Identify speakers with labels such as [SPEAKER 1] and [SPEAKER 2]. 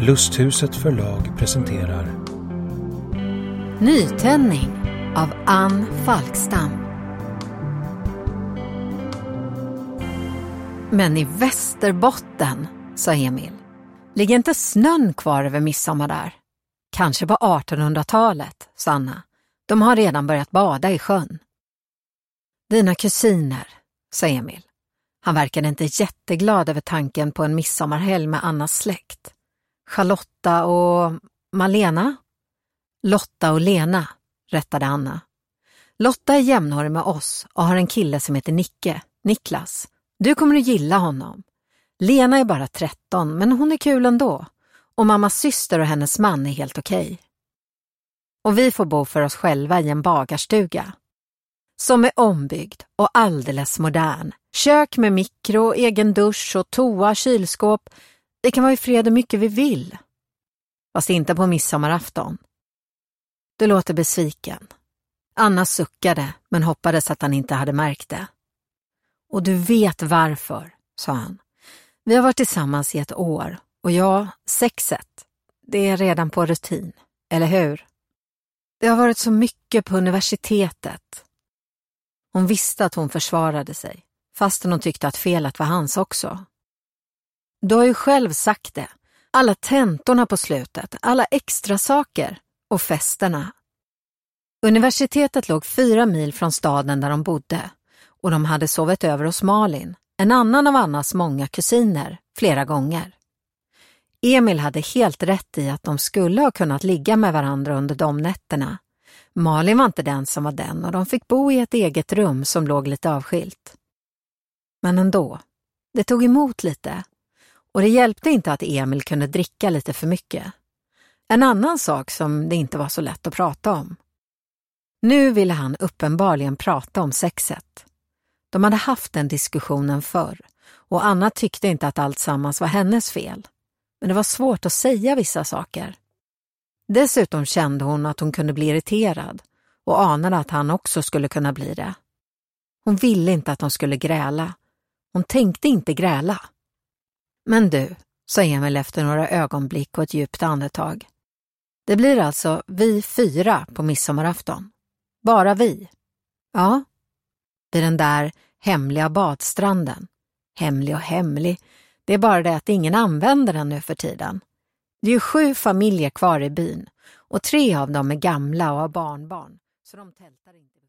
[SPEAKER 1] Lusthuset förlag presenterar
[SPEAKER 2] Nytändning av Ann Falkstam. Men i Västerbotten, sa Emil, ligger inte snön kvar över midsommar där? Kanske på 1800-talet, sa Anna. De har redan börjat bada i sjön. Dina kusiner, sa Emil. Han verkade inte jätteglad över tanken på en midsommarhelg med Annas släkt. Charlotta och Malena? Lotta och Lena, rättade Anna. Lotta är jämnårig med oss och har en kille som heter Niklas. Du kommer att gilla honom. Lena är bara 13, men hon är kul ändå. Och mammas syster och hennes man är helt okej. Och vi får bo för oss själva i en bagarstuga. Som är ombyggd och alldeles modern. Kök med mikro, egen dusch och toa, kylskåp. Det kan vara i fred hur mycket vi vill. Fast inte på midsommarafton. Du låter besviken. Anna suckade men hoppades att han inte hade märkt det. Och du vet varför, sa han. Vi har varit tillsammans i 1 år och sexet, det är redan på rutin, eller hur? Det har varit så mycket på universitetet. Hon visste att hon försvarade sig, fastän hon tyckte att felet var hans också. Du har ju själv sagt det. Alla tentorna på slutet, alla extra saker och festerna. Universitetet låg 4 mil från staden där de bodde och de hade sovit över hos Malin, en annan av Annas många kusiner, flera gånger. Emil hade helt rätt i att de skulle ha kunnat ligga med varandra under de nätterna. Malin var inte den som var den och de fick bo i ett eget rum som låg lite avskilt. Men ändå, det tog emot lite. Och det hjälpte inte att Emil kunde dricka lite för mycket. En annan sak som det inte var så lätt att prata om. Nu ville han uppenbarligen prata om sexet. De hade haft den diskussionen förr och Anna tyckte inte att allt sammans var hennes fel. Men det var svårt att säga vissa saker. Dessutom kände hon att hon kunde bli irriterad och anade att han också skulle kunna bli det. Hon ville inte att de skulle gräla. Hon tänkte inte gräla. Men du, sa Emil efter några ögonblick och ett djupt andetag. Det blir alltså vi 4 på midsommarafton. Bara vi. Ja, vid den där hemliga badstranden. Hemlig och hemlig. Det är bara det att ingen använder den nu för tiden. Det är ju 7 familjer kvar i byn och 3 av dem är gamla och har barnbarn. Så de tältar inte.